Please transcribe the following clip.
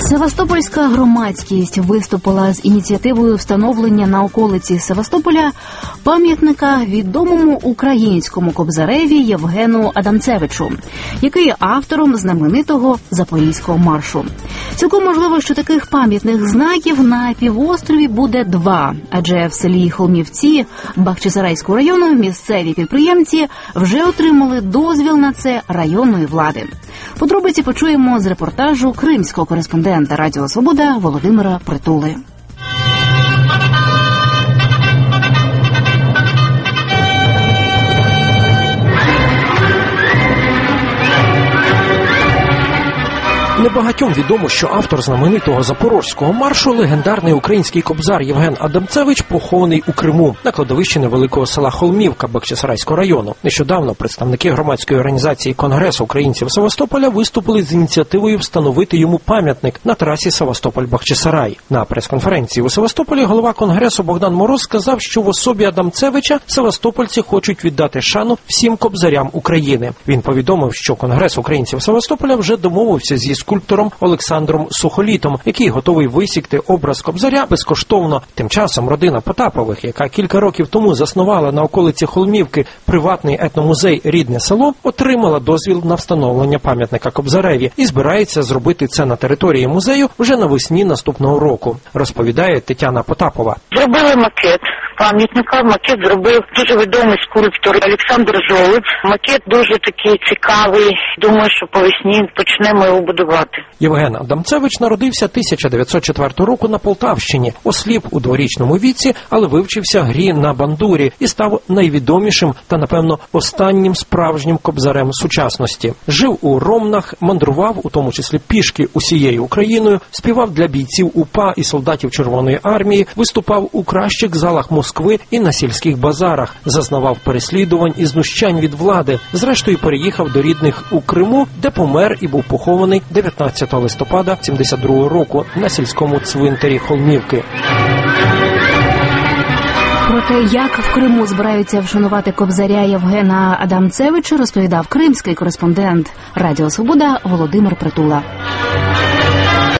Севастопольська громадськість виступила з ініціативою встановлення на околиці Севастополя пам'ятника відомому українському кобзареві Євгену Адамцевичу, який є автором знаменитого Запорізького маршу. Цілком можливо, що таких пам'ятних знаків на півострові буде 2, адже в селі Холмівці Бахчисарайського району місцеві підприємці вже отримали дозвіл на це районної влади. Подробиці почуємо з репортажу кримського кореспондента Радіо Свобода Володимира Притули. Небагатьом відомо, що автор знаменитого Запорізького маршу, легендарний український кобзар Євген Адамцевич, похований у Криму, на кладовищі невеликого села Холмівка Бахчисарайського району. Нещодавно представники громадської організації «Конгрес українців Севастополя» виступили з ініціативою встановити йому пам'ятник на трасі Севастополь-Бахчисарай. На прес-конференції у Севастополі голова Конгресу Богдан Мороз сказав, що в особі Адамцевича севастопольці хочуть віддати шану всім кобзарям України. Він повідомив, що Конгрес українців Севастополя вже домовився зі скульптором Олександром Сухолітом, який готовий висікти образ кобзаря безкоштовно. Тим часом родина Потапових, яка кілька років тому заснувала на околиці Холмівки приватний етномузей «Рідне село», отримала дозвіл на встановлення пам'ятника кобзареві і збирається зробити це на території музею вже навесні наступного року, розповідає Тетяна Потапова. Зробили макет пам'ятника. Макет зробив дуже відомий скульптор Олександр Жолудь. Макет дуже такий цікавий. Думаю, що по весні почнемо його будувати. Євген Адамцевич народився 1904 року на Полтавщині. Осліп у 2-річному віці, але вивчився грі на бандурі і став найвідомішим та, напевно, останнім справжнім кобзарем сучасності. Жив у Ромнах, мандрував, у тому числі пішки, усією Україною, співав для бійців УПА і солдатів Червоної армії, виступав у кращих залах Москви і на сільських базарах, зазнавав переслідувань і знущань від влади. Зрештою, переїхав до рідних у Криму, де помер і був похований 19 листопада 1972 року на сільському цвинтарі Холмівки. Про те, як в Криму збираються вшанувати кобзаря Євгена Адамцевича, розповідав кримський кореспондент Радіо Свобода Володимир Притула.